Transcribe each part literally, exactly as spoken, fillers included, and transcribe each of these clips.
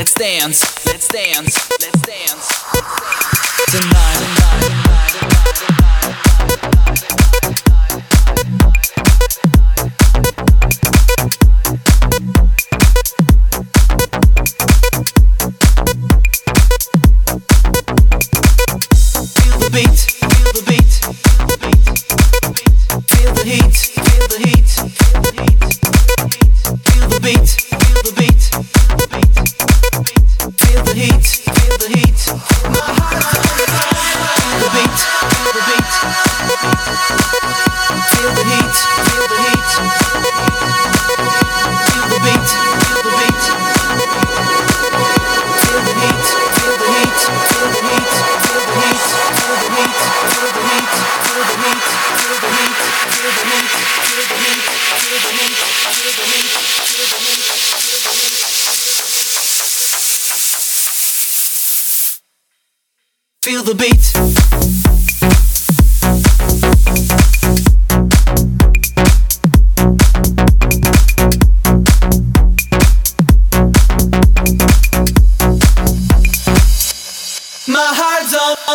let's dance, let's dance, let's dance tonight, tonight, tonight, feel the beat, feel the beat, feel the heat, feel the heat, feel the beat, feel the beat, feel the heat, feel the heat. My heart feel the beat, feel the beat, feel the heat, feel the heat, feel the beat, feel the beat, feel the heat, feel the heat, feel the heat, feel the heat, feel the heat, feel the heat, feel the heat, feel the heat, feel the heat, feel the heat, feel the heat, feel the heat, feel the heat, feel the beat. My heart's on.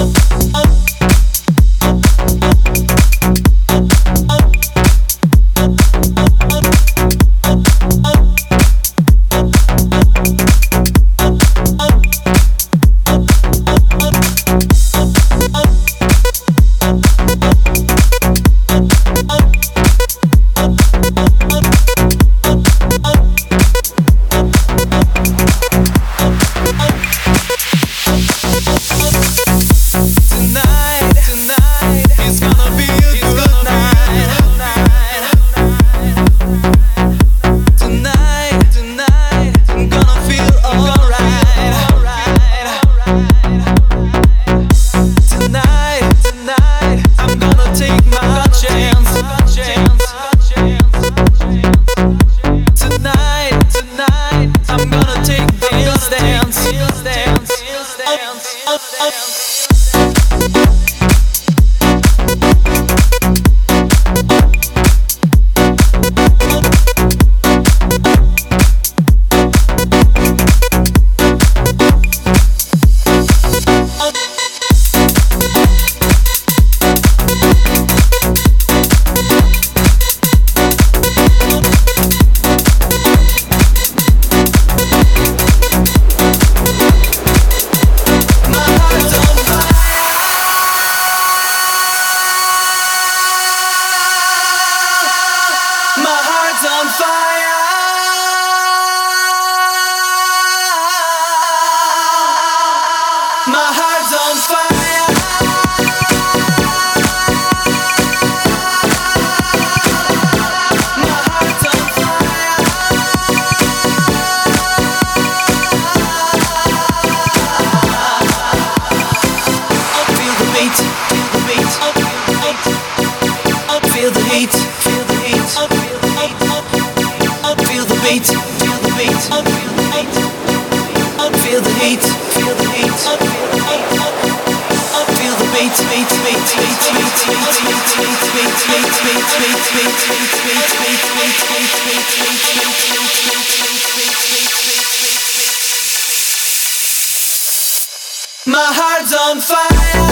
My heart's on fire.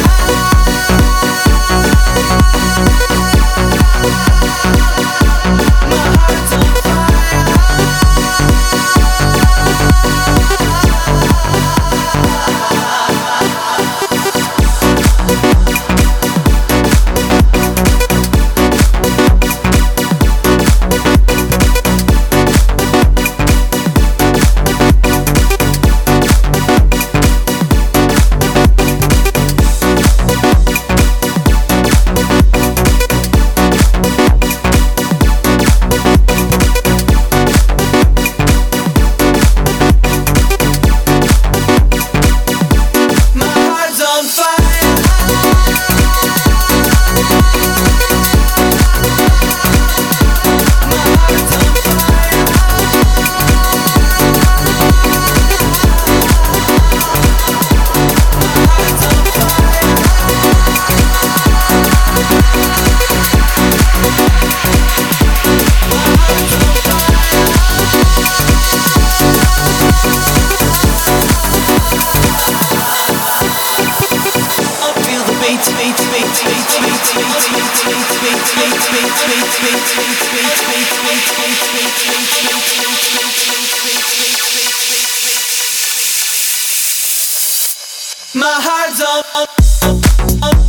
My heart's on.